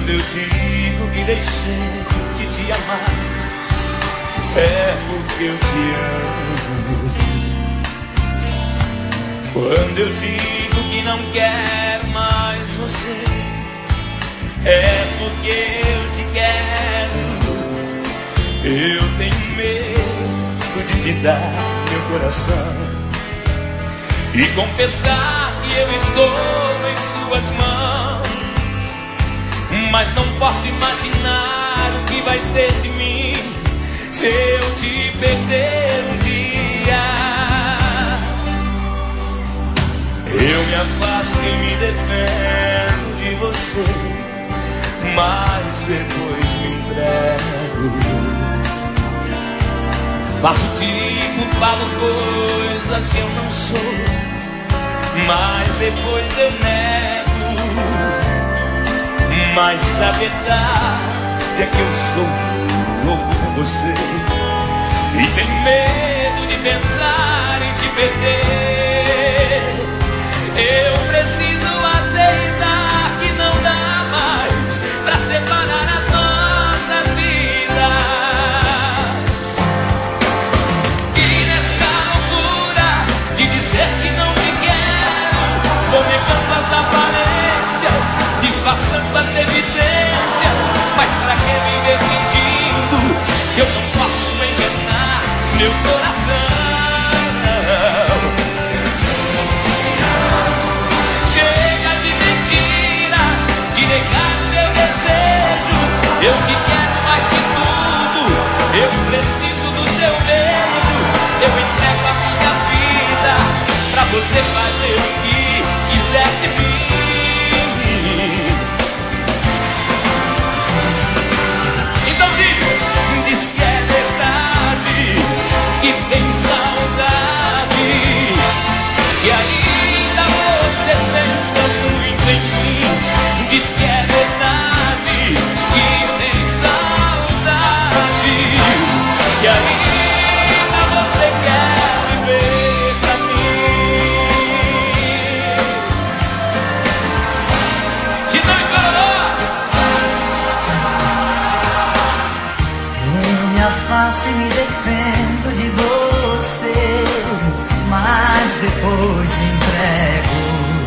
eu digo que deixei de te amar, é porque eu te amo. Quando eu digo que não quero mais você, é porque eu te quero. Eu tenho medo de te dar meu coração e confessar que eu estou em suas mãos, mas não posso imaginar o que vai ser de mim se eu te perder um dia. Eu me afasto e me defendo de você, mas depois me entrego. Faço tipo, falo coisas que eu não sou, mas depois eu nego. Mas a verdade é que eu sou louco por você e tenho medo de pensar em te perder. Eu preciso aceitar que não dá mais pra separar as nossas vidas. E nessa loucura de dizer que não te quero, vou negando as aparências, disfarçando as evidências. Mas pra que viver fingindo se eu não posso enganar meu coração? Chega de mentiras, de negar meu desejo. Eu te quero mais que tudo, eu preciso do seu beijo. Eu entrego a minha vida pra você fazer o que quiser de mim. Então diz que é verdade, que tem saudade, que ainda você pensa muito em mim. Diz que é verdade, que tem saudade, que ainda você quer viver pra mim. Se não chorou, eu me afasto e me defendo de você, mas depois me entrego.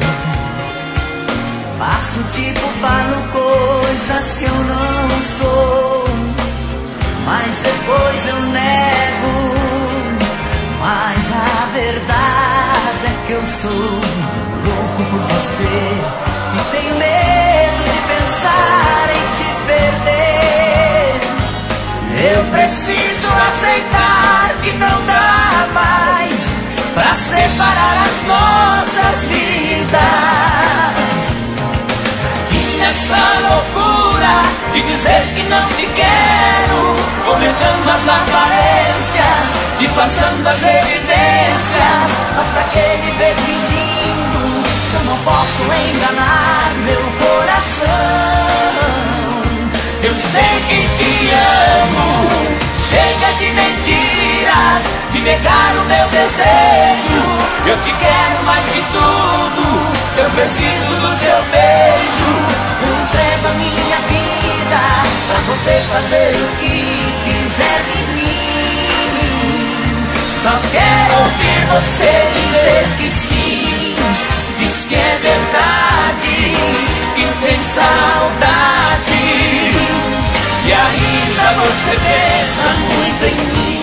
Faço tipo, falo coisas que eu não sou, mas depois eu nego. Mas a verdade é que eu sou louco por você e tenho medo de pensar em te perder. Eu preciso aceitar que não dá mais pra separar as nossas vidas. E nessa loucura de dizer que não te quero, vou negando as aparências, disfarçando as evidências. Mas pra que viver fingindo se eu não posso enganar meu coração? Eu sei que te amo. Chega de mentiras, de negar o meu desejo. Eu te quero mais que tudo, eu preciso do seu beijo. Eu entrego a minha vida pra você fazer o que quiser de mim. Só quero ouvir você dizer que sim. Diz que é verdade, que tem saudade, e ainda você pensa muito em mim.